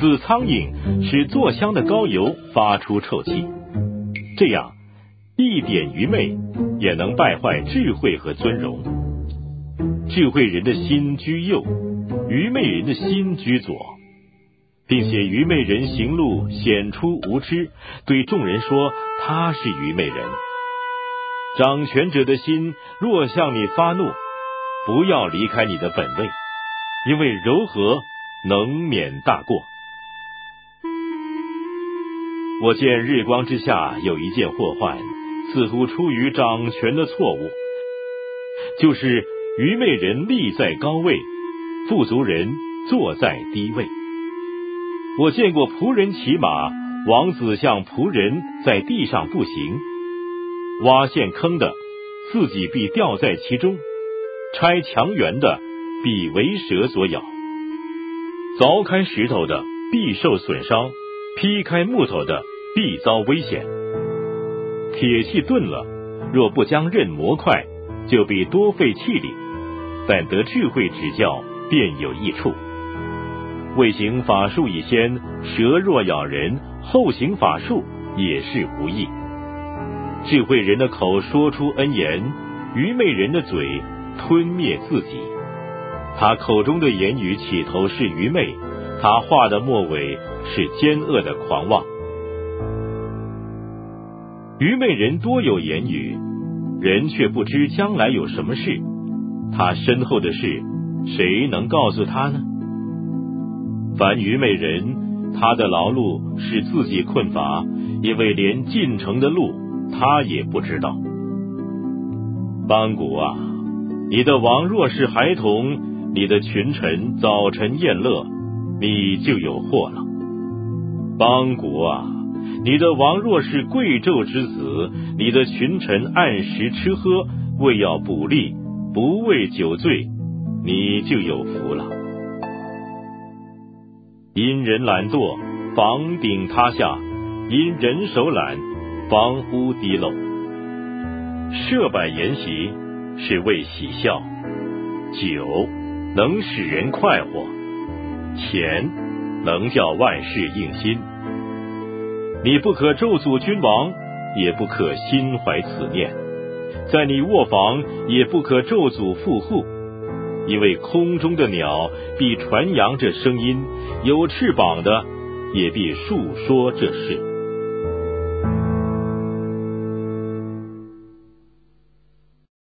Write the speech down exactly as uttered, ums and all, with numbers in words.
死苍蝇使做香的膏油发出臭气。这样，一点愚昧也能败坏智慧和尊荣。智慧人的心居右，愚昧人的心居左，并且愚昧人行路显出无知，对众人说他是愚昧人。掌权者的心若向你发怒，不要离开你的本位，因为柔和能免大过。我见日光之下有一件祸患，似乎出于掌权的错误，就是愚昧人立在高位，富足人坐在低位。我见过仆人骑马，王子像仆人在地上步行，挖陷坑的自己必掉在其中，拆墙垣的必为蛇所咬，凿开石头的必受损伤，劈开木头的必遭危险。铁器钝了，若不将刃磨快，就必多费气力，但得智慧指教，便有益处。未行法术以先，蛇若咬人，后行法术也是无益。智慧人的口说出恩言，愚昧人的嘴吞灭自己。他口中的言语起头是愚昧，他话的末尾是奸恶的狂妄。愚昧人多有言语，人却不知将来有什么事，他身后的事谁能告诉他呢？凡愚昧人，他的劳碌使自己困乏，因为连进城的路他也不知道。邦古啊，你的王若是孩童，你的群臣早晨宴乐，你就有祸了。邦古啊，你的王若是贵胄之子，你的群臣按时吃喝，为要补力，不为酒醉，你就有福了。因人懒惰，房顶塌下；因人手懒，房屋滴漏。设摆筵席是为喜笑，酒能使人快活，钱能叫万事应心。你不可咒诅君王，也不可心怀此念，在你卧房也不可咒诅富户，因为空中的鸟必传扬这声音，有翅膀的也必述说这事。